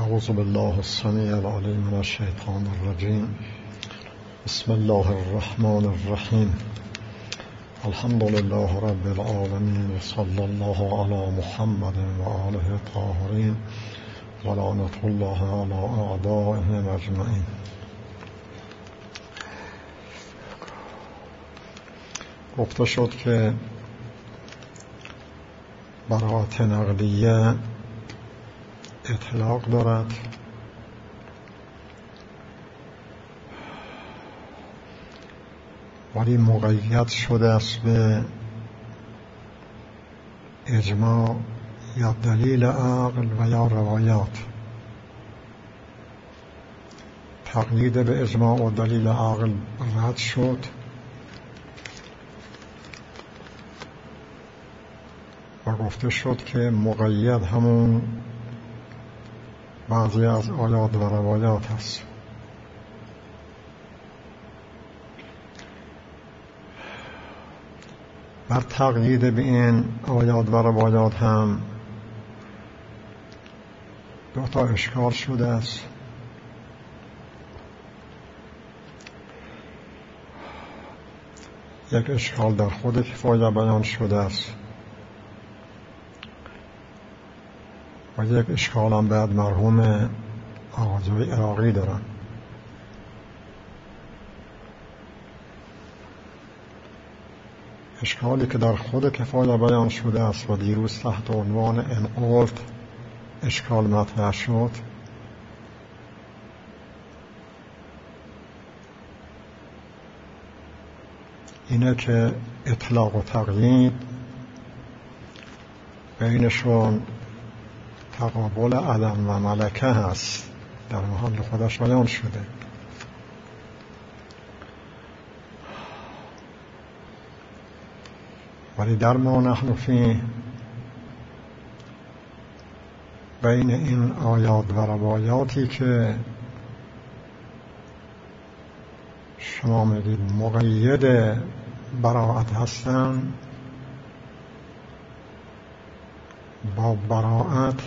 اعوذ بالله السمیع العلیم من الشیطان الرجیم. بسم الله الرحمن الرحیم. الحمد لله رب العالمین و صلی الله علی محمد و آله الطاهرین و لعنة الله علی اعدائهم اجمعین. گفته شد که براءت نقلیه اطلاق دارد ولی مقید شده است به اجماع یا دلیل عقل و یا روایات. تقیید به اجماع و دلیل عقل رد شد و گفته شد که مقید همون بعضی از آیات و روایات هست. بر تقیید به این آیات و روایات هم دو تا اشکال شده است. یک اشکال در خود کفایه بیان شده است و یک اشکال هم بعد مرحوم آقای عراقی دارن. اشکالی که در خود کفایه بیان شده است و دیروز تحت عنوان انقلت اشکال مطرح شد، اینه که اطلاق و تقیید بینشون تقابل عدم و ملکه هست، در محل خودش بیان شده. ولی در ما نحن فیه بین این آیات و روایاتی که شما میگید مقید براءت هستن، با براءت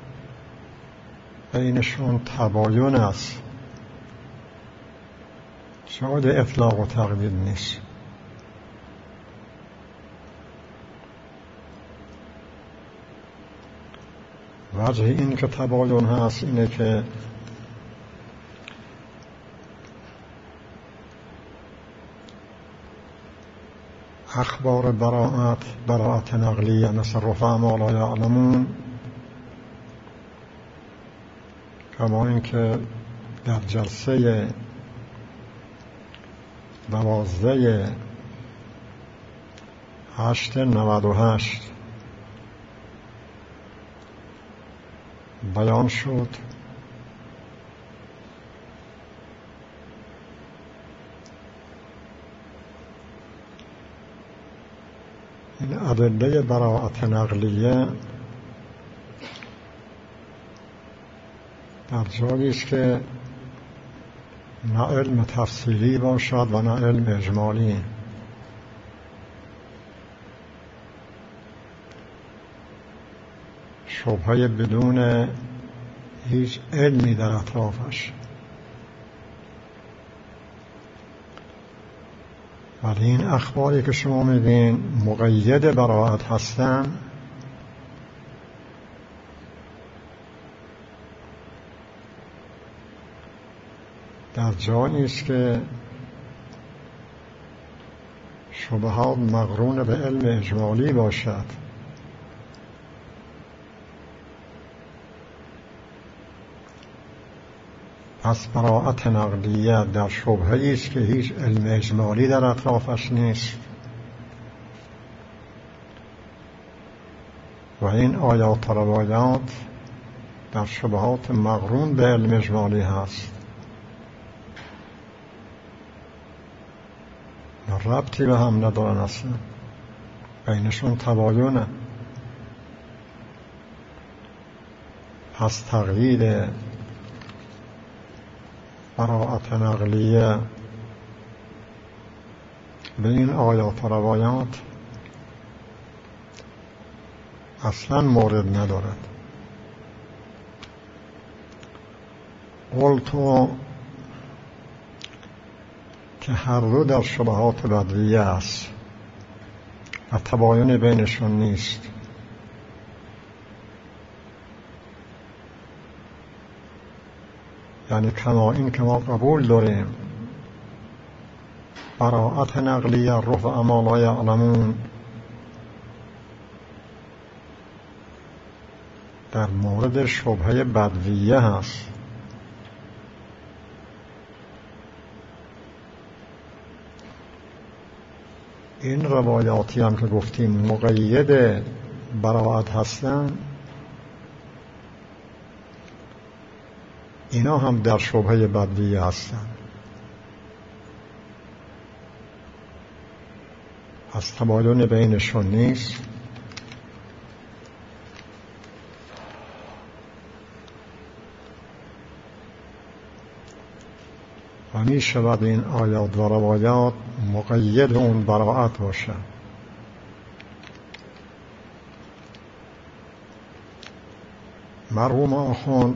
بینشون تباین است، شاید اطلاق و تقیید نیست. وجه این که تباین هست اینه که اخبار براءت نقلیه مثل رفع لا یعلمون، کما این که در جلسه 12/8/98 بیان شد، این ادله براءت نقلیه در جایی است که نه علم تفصیلی باشد و نه علم اجمالی. شبهه بدون هیچ علمی در اطرافش. ولی این اخباری که شما می‌بینید مقید براءت هستن، در جایی است که شبهات مقرون به علم اجمالی باشد. پس براءت نقلیه در شبهه‌ای است که هیچ علم اجمالی در اطرافش نیست و این آیات و روایات در شبهات مقرون به علم اجمالی هست، ربطی به هم ندارن، اصلا بینشون تباینه. پس تقیید براءت نقلیه به این آیات و روایات اصلا مورد ندارد. قلت که هر دو در شبهات بدویه است و تباین بینشون نیست. یعنی کما این که ما قبول داریم براءت نقلیه روح و اعمال یعلمون در مورد شبهه بدویه هست، این روایاتی هم که گفتیم مقید براءت هستن، اینا هم در شبهه بدویه هستن. از تباین بینشون نیست. و می شود این آیات و روایات مقید اون براءت باشه. مرحوم آخوند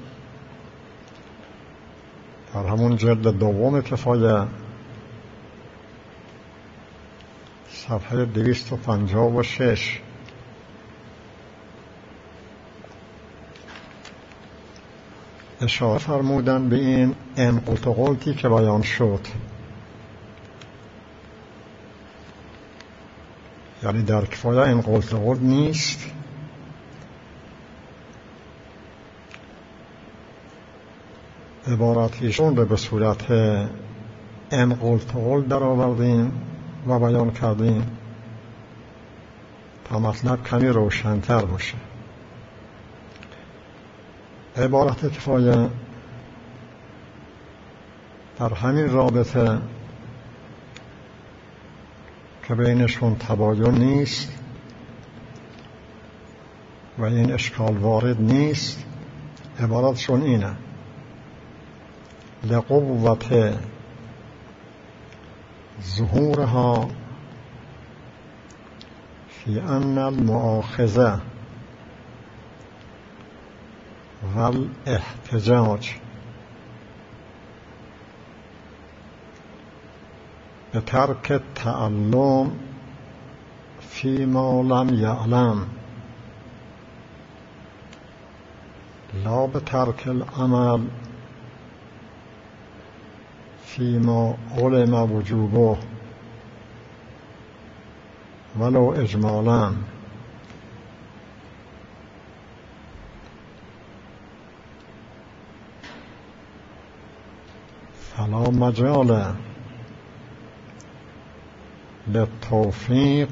در همون جلد دوم کفایه صفحه 256 اشاره فرمودن به این قلت و قلتی که بیان شد. یعنی در کفایه این قلت و قلت نیست، عباراتیشون رو به صورت قلت و قلت در آوردیم و بیان کردیم تا مطلب کمی روشن‌تر باشه. عبارت کفایه در همین رابطه که بینشون تباین نیست و این اشکال وارد نیست، عبارتشون اینه: لقوة ظهورها فی ان المؤاخذة والاحتجاج بترک التعلم فيما لم يعلم لا بترک العمل فيما علم وجوبه ولو اجمالا. فلا مجال للتوفيق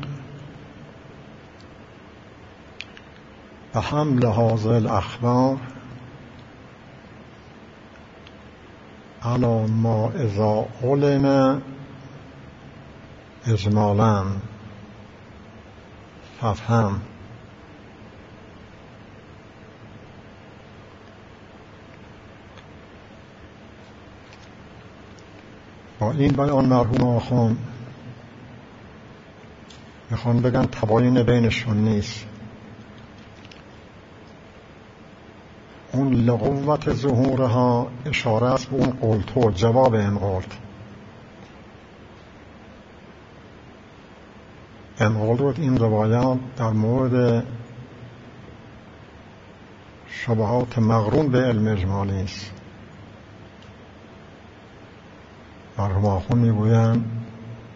بحمل هذه الأخبار على ما اذا علم اجمالا فافهم. با این بیان مرحوم آخوند میخوان بگن تباین بینشون نیست. اون لقوة ظهورها اشاره است به اون قلت و جواب این قلت. این قلت این روایات در مورد شبهات مقرون به علم اجمالی است. مرحوم آخوند میگویند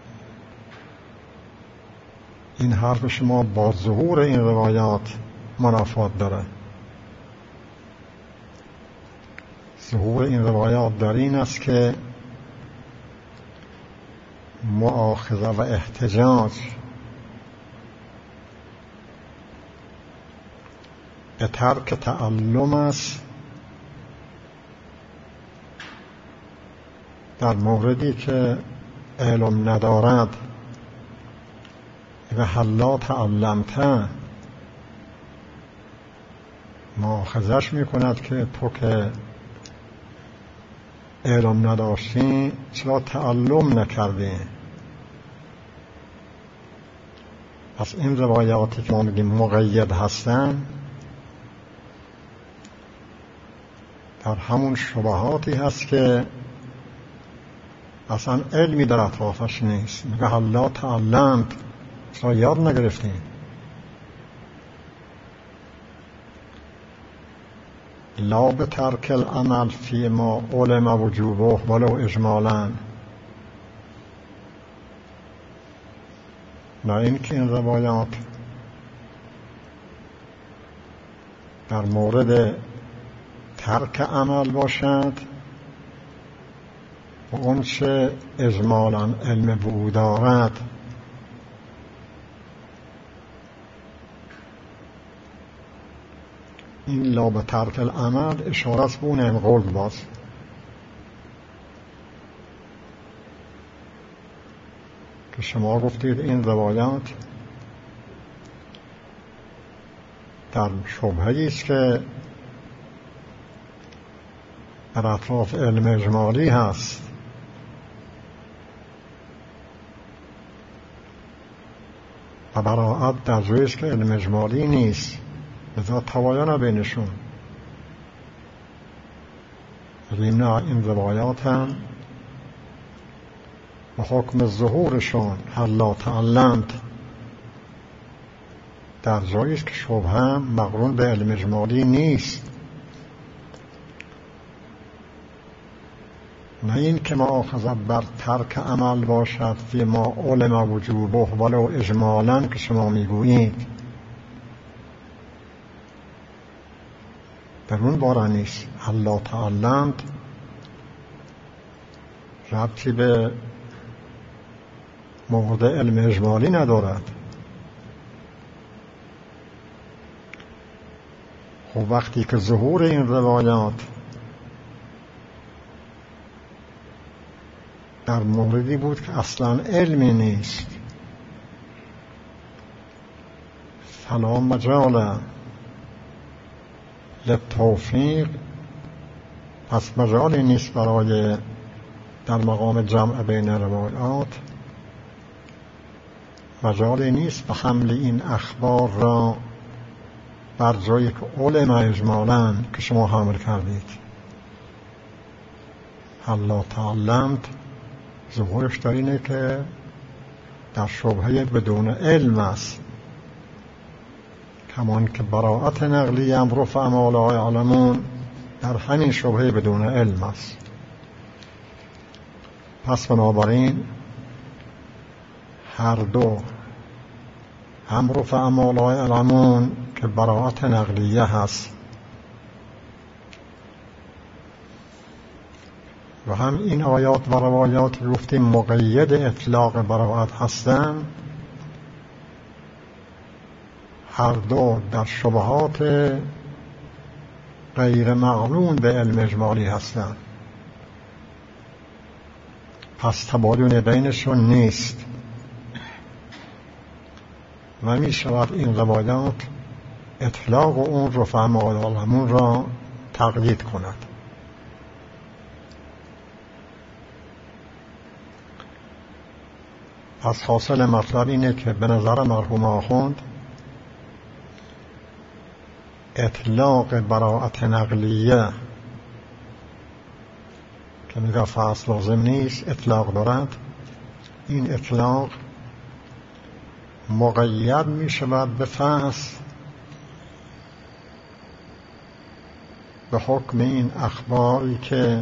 این حرف شما با ظهور این روایات منافات داره. ظهور این روایات در این است که مؤاخذه و احتجاج به ترک تعلم است در موردی که علم ندارد و حلا تعلمته مؤاخذش میکند که تو که علم نداشتی چرا تعلم نکردی. پس این روایاتی که ما میگیم مقید هستن در همون شبهاتی هست که اصلا علمی در اطرافش نیست. میگه هلا تعلمت، اصلا یاد نگرفتیم. لا به ترک العمل فی ما علم وجوبه ولو اجمالا. نه این که این روایات در مورد ترک عمل باشد و اون چه اجمالا علم به او دارد. این لا به ترک العمل اشاره است به اون انقل باز که شما گفتید این روایات در شبهه‌ای است که در اطراف علم اجمالی هست و براعت در جایی است که علم اجمالی نیست، لذا توایان بینشون. نه این روایات هم و حکم ظهورشون هلا تعلمت در جایی است که شبهه هم مقرون به علم اجمالی نیست. نه این که مؤاخذه بر ترک عمل باشد فی ما علم وجوبه ولو اجمالا که شما میگویید، در اون باره نیست. هلا تعلمت ربطی به مورد علم اجمالی ندارد. خب وقتی که ظهور این روایات در موردی بود که اصلا علمی نیست، فلا مجال للتوفیق، پس مجالی نیست برای در مقام جمع بین روایات، مجالی نیست به حمل این اخبار را بر جایی که علم اجمالاً که شما حمل کردید. هلا تعلمت ظهورش در اینه که در شبهه بدون علم است، کمان که براعت نقلی امر و فعمال های علمون در همین شبهه بدون علم است. پس بنابراین هر دو امر و فعمال های علمون که براعت نقلیه هست و هم این آیات و روایات گفتیم مقید اطلاق براعت هستن، هر دو در شبهات غیر معلوم به علم اجمالی هستن، پس تباین بینشون نیست و می شود این روایات اطلاق اون رو فهم عالمون را تقیید کند. پس حاصل مطلب اینه که به نظر مرحوم آخوند اطلاق براعت نقلیه که میگه فصل لازم نیست اطلاق دارد، این اطلاق مقید می شود به فصل به حکم این اخباری که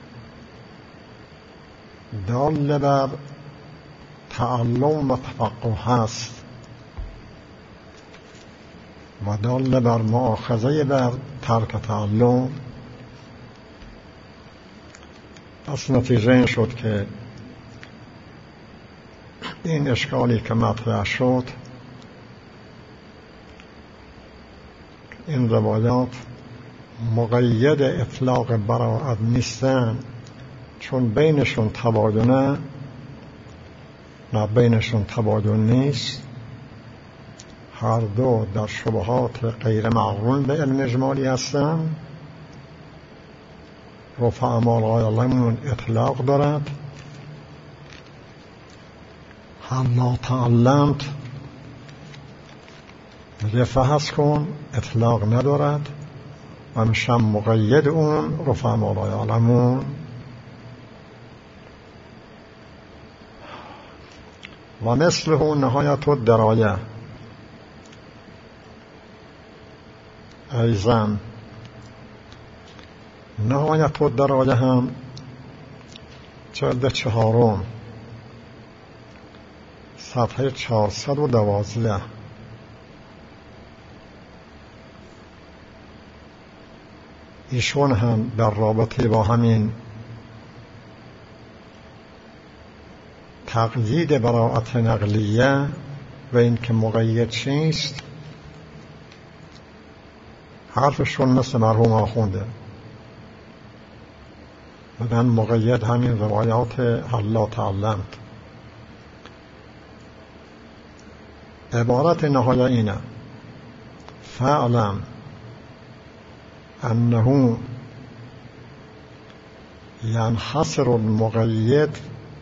دال بر تعلم و تفقه هست و دال بر مؤاخذه بر ترک تعلم. پس نتیجه این شد که این اشکالی که مطرح شد، این روایات مقید اطلاق براعت نیستن، چون بینشون تباینه، نه بینشون تباین نیست، هر دو در شبهات غیر معقول به علم اجمالی هستن. رفع اعمال علمون اطلاق دارد، هلا تعلمت رفع هست کن اطلاق ندارد، و میشم مقید اون رفعا لا یعلمون. و مثله نهایت الدرایه ایضا نهایت الدرایه هم جلد 4 صفحه 412. ایشون هم در رابطه با همین تقیید براءت نقلیه و این که مقید چیست حرفشون مثل مرحوم آخونده. بدن مقید همین روایات الله تعلمت. عبارت نهایه اینه: فعلم انه ینحصر المقید،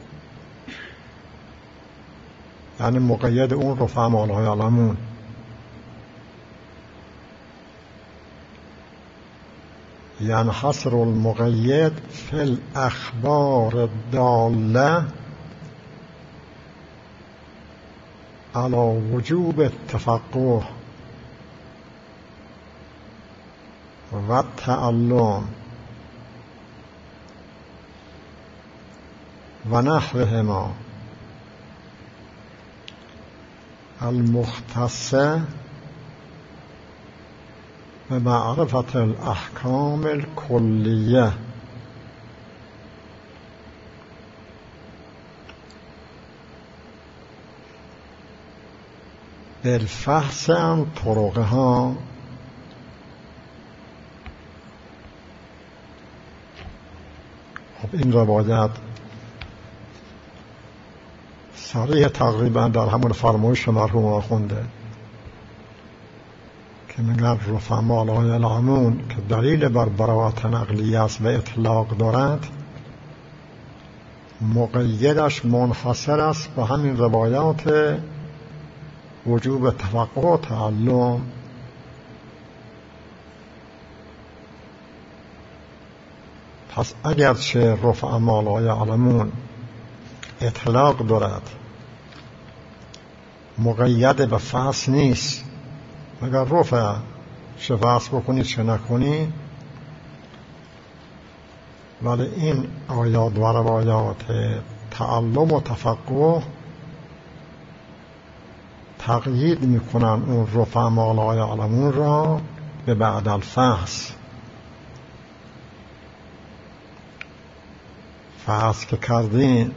یعنی مقید اون رفعا لا یعلمون، ینحصر المقید فی الاخبار الداله علی وجوب التفقه و التعلم و نحوهما المختصه به معرفت الاحکام الکلیه بالفحص عن طرقها. خب این روایت صریح تقریبا در همون فرمایش مرحوم آخونده که میگن رفعا لا یعلمون که دلیل بر براءت نقلیه است و اطلاق دارد، مقیدش منحصر است به همین روایات وجوب تفقه و تعلم. پس اگرچه رفعا لا یعلمون اطلاق دارد، مقید به فحص نیست، مگر رفع چه فحص بکنید چه نکنید، ولی این آیات و روایات تعلم و تفقه تقیید میکنن اون رفعا لا یعلمون را به بعد الفحص. فحص که کردین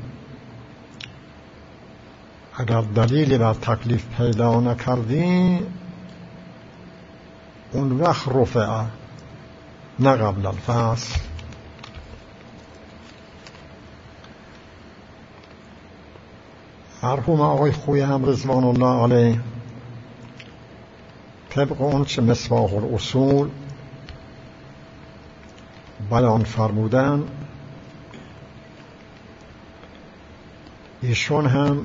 اگر دلیلی بر تکلیف پیدا نکردین اون وقت رفعه، نه قبل الفحص. مرحوم آقای خوی هم رضوان الله علیه طبق اون چه مصباح الاصول بیان فرمودن، ایشون هم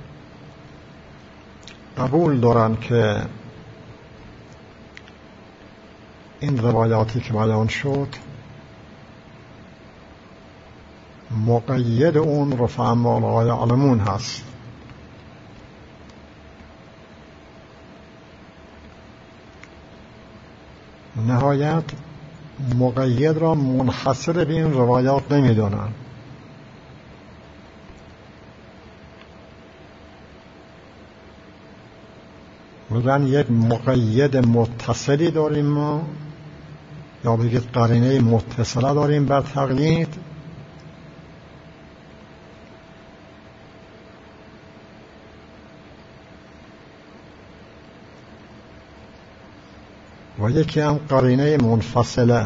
قبول دارن که این روایاتی که بیان شد مقید اون رفعا لا یعلمون هست. نهایت مقید را منحصر به این روایات نمیدونن، میگن یک مقید متصلی داریم ما، یا بگید قرینه متصله داریم بر تقیید، و یکی هم قرینه منفصله.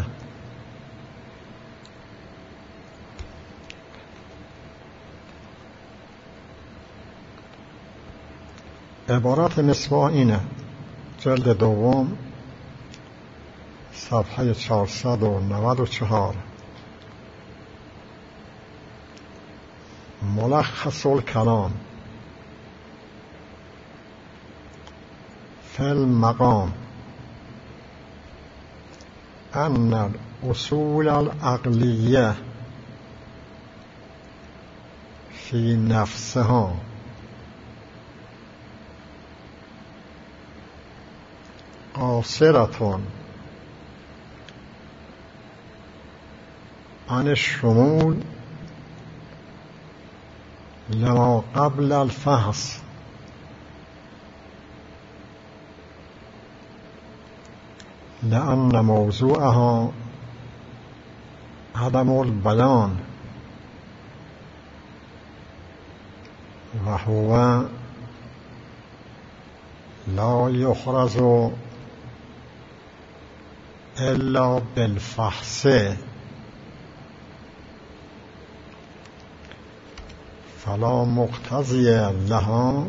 عبارت مصباح اینه: جلد 2 صفحه 494. ملخص الکلام فی المقام ان الاصول العقلیه فی نفسها قاصرة عن الشمول لما قبل الفحص لأن موضوعها عدم البيان وهو لا يحرز إلا بالفحص فلا مقتضی لها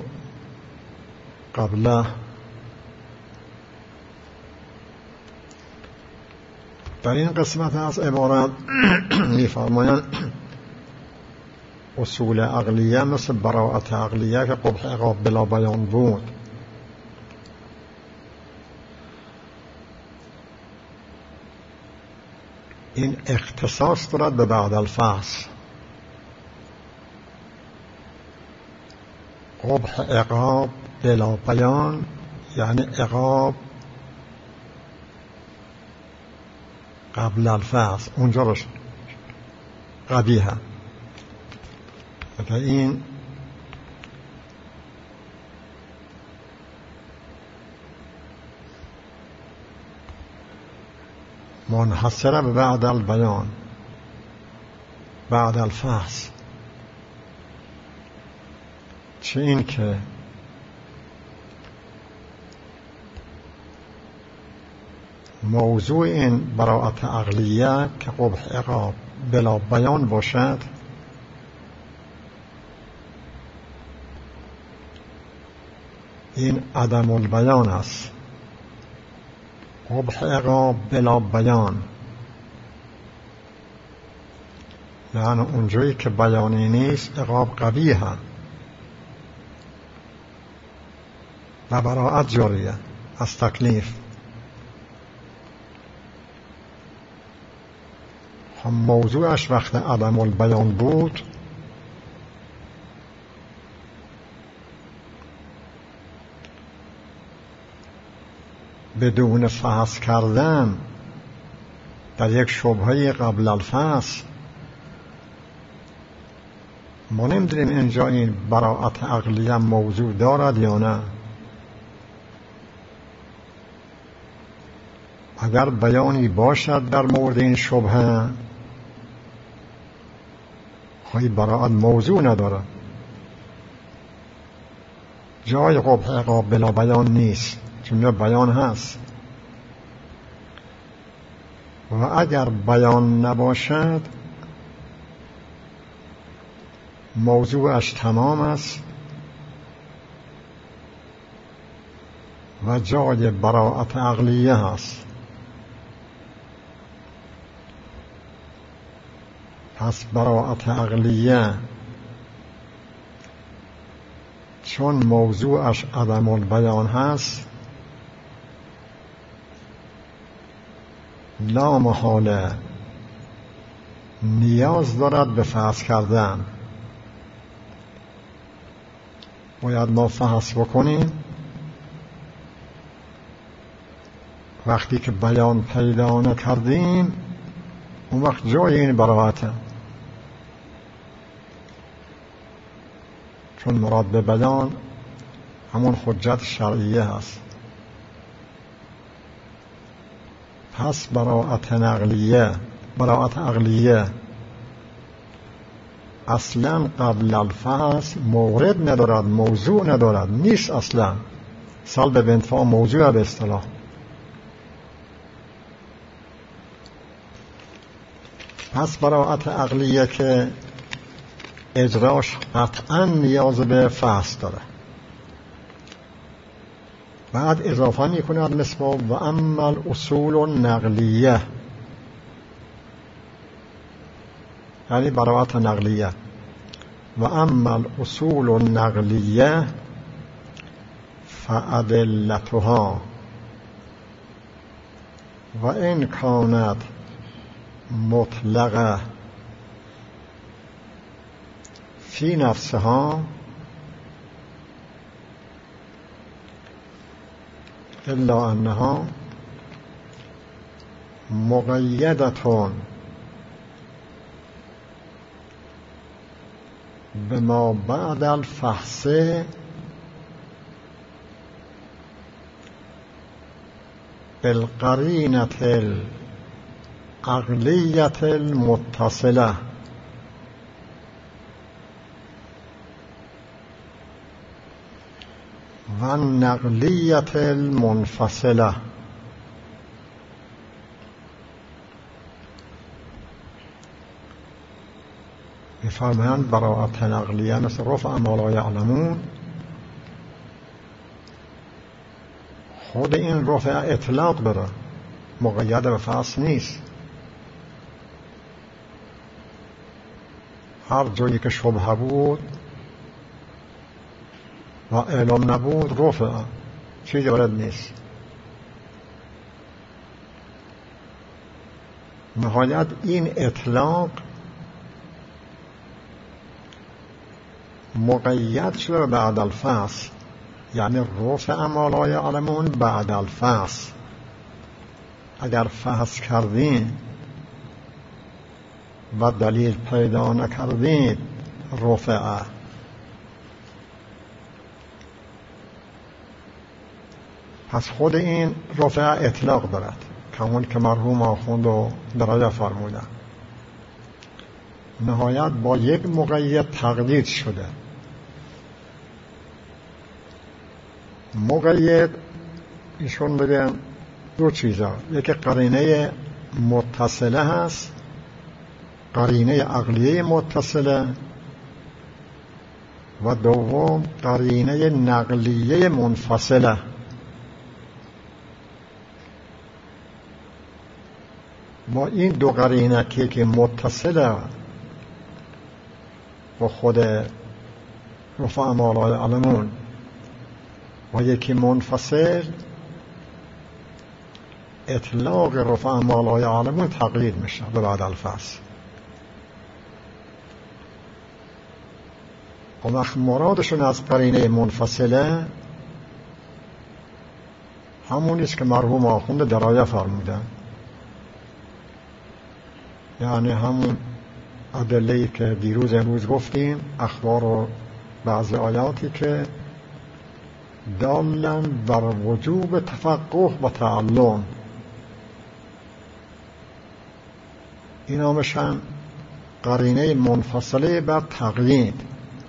قبله. در این قسمت از عبارت می‌فرمایند اصول عقلیه مثل براءت عقلیه که قبح عقاب بلا بیان بود، این اختصاص دارد به بعد الفحص. قبح عقاب بلا بیان یعنی عقاب قبل الفحص، اونجا روش قبیحه. و این منحصره به بعد البیان، بعد الفحص. چه این که موضوع این براءت عقلیه که قبح عقاب بلا بیان باشد، این عدم البیان است. قبح عقاب بلا بیان یعنی اونجایی که بیانی نیست عقاب قبیحه و براءت جاریه از تکلیف. هم موضوعش وقت عدم البیان بود بدون فحص کردن در یک شبهه قبل الفحص ما نمی‌دونیم اینجا این براءت عقلیه موضوع دارد یا نه. اگر بیانی باشد در مورد این شبهه های براءت موضوع نداره، جای قبح عقاب بلا بیان نیست، چون بیان هست. و اگر بیان نباشد موضوعش تمام است و جای براءت عقلیه هست. پس براءت عقلیه چون موضوعش عدم البیان هست لا محاله نیاز دارد به فحص کردن. باید ما فحص بکنیم. وقتی که بیان پیدا نکردیم اون وقت جای این براءته، چون مراد به بیان همون حجت شرعیه هست. پس براءت عقلیه اصلا قبل الفحص مورد ندارد، موضوع ندارد، نیست اصلا. سلب بانتفاع موضوع به اصطلاح. پس براءت عقلیه که اجراش قطعا نیاز به فحص داره. بعد اضافه میکند مثل و اما الاصول النقلیه یعنی براءت نقلیه. و اما الاصول النقلیه فادلتها و این کانت مطلقه فی نفسها الا انها مقیدتون بما بعد الفحص بالقرینة العقلیة المتصلة و النقلیة المنفصلة. می‌فرمایند براءت نقلیه مثل رفع ما لا یعلمون، خود این رفع اطلاق داره، مقید به فصل نیست. هر جایی که شبهه بود و اعلام نبود رفع، چیزی وارد نیست. نهایت این اطلاق مقید شده بعد الفصل، یعنی رفع ما لا یعلمون بعد الفصل. اگر فحص کردین و دلیل پیدا نکردین رفع. پس خود این رفع اطلاق دارد، همون که مرحوم آخوند و درجه فرمودن. نهایت با یک مقید تقدید شده. مقید ایشون بگن دو چیزا، یکی قرینه متصله هست، قرینه عقلیه متصله، و دوم قرینه نقلیه منفصله. با این دو قرینه که متصله با خود رفع ما لا یعلمون و یکی منفصل، اطلاق رفع ما لا یعلمون تقلید میشه به بعد الفصل. و وقت مرادشون از قرینه منفصله همونیست که مرحوم آخوند درایه فرمودن، یعنی همون ادله‌ای که دیروز امروز گفتیم، اخبار و بعض آیاتی که دالن بر وجوب تفقه و تعلم، اینا میشن قرینه منفصله بر تقیید.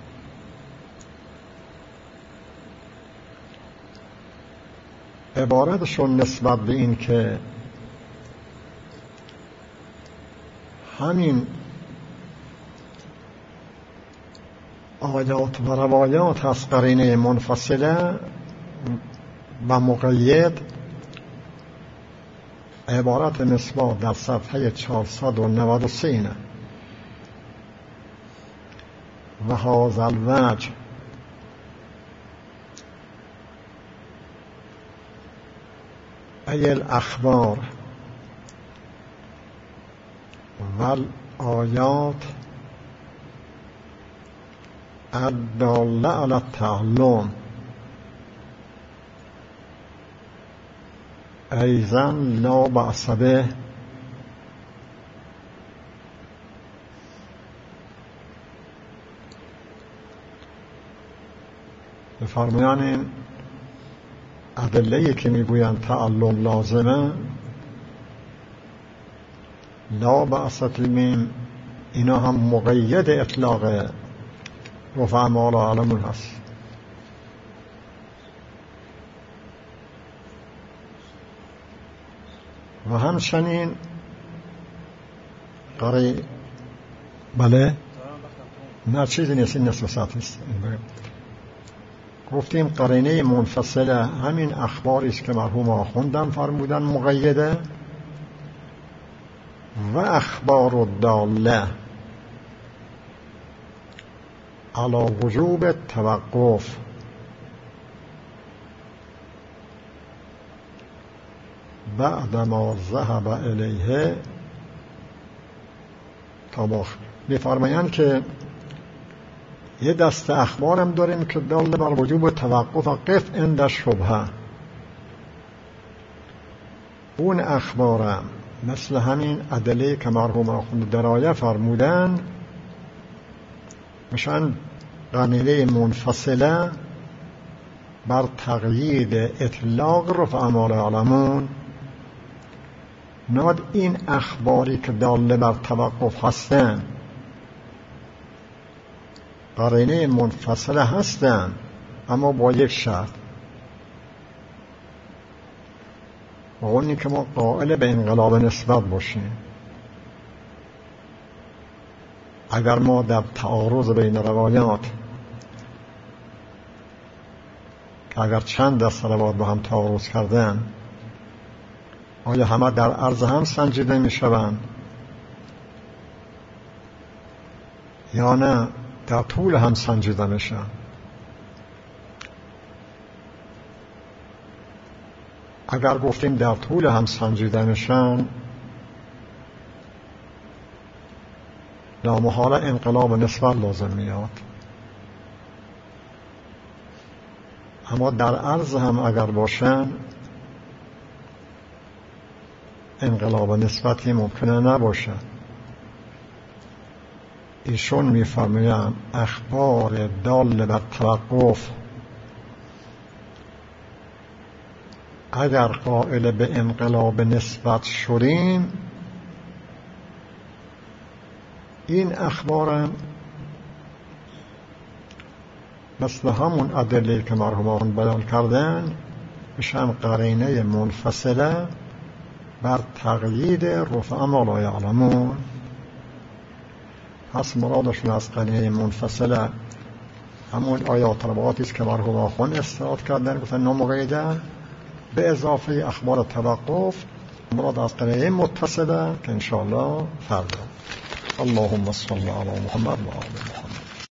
عبارتشون نسبت به این که همین آیات و روایات از قرینه منفصله و مقید، عبارت نسبت در صفحه 493 نه. و هذا الوجه ای الاخبار والآیات الداله علی التعلم ایضا لا بأس به. بفرمایان این ادله‌ای که میگویند تعلم لازمه، لا بأس المیم، اینا هم مقید اطلاق رفع ما لا یعلمون هست. و همچنین بله نه چیزی نیست، این نصف ساعت نیست. گفتیم قرینه منفصله همین اخباری است که مرحوم آخوندم فرمودن مقیده، و اخبار الداله علی وجوب توقف بعد ما ذهب الیه تاباخ. می‌فرمایند که یه دست اخبارم داریم که دال بر وجوب توقف و قف عند شبهه. اون اخبارم مثل همین ادله که مرحوم آخوند درایه فرمودن میشن قرینه منفصله بر تقیید اطلاق رفع اعمال یعلمون. ناد این اخباری که داله بر توقف هستن قرینه منفصله هستن، اما با یک شرط، و اونی که ما قائل به انقلاب نسبت باشیم. اگر ما در تعارض بین روایات که اگر چند دست روایات با هم تعارض کردن، آیا همه در عرض هم سنجیده می شوند یا نه در طول هم سنجیده میشن؟ اگر گفتیم در طول هم سنجیده میشن، لامحاله انقلاب نسبت لازم میاد. اما در عرض هم اگر باشن انقلاب نسبتی ممکنه نباشه. ایشون میفرمایند اخبار دال بر توقف اگر قائل به انقلاب نسبت شدیم، این اخبارم مثل همون ادله که مرحومان بیان کردن میشن قرینه منفصله بر تقیید رفع ما لا یعلمون. پس مرادشون از قرینه منفصله همون آیات روایاتی است که مرحوم آخوند استناد کردن، گفتن نامقیده، به اضافه اخبار توقف. مراد از قرینه متصله که انشاءالله فردا. اللهم صل علی محمد و آل محمد.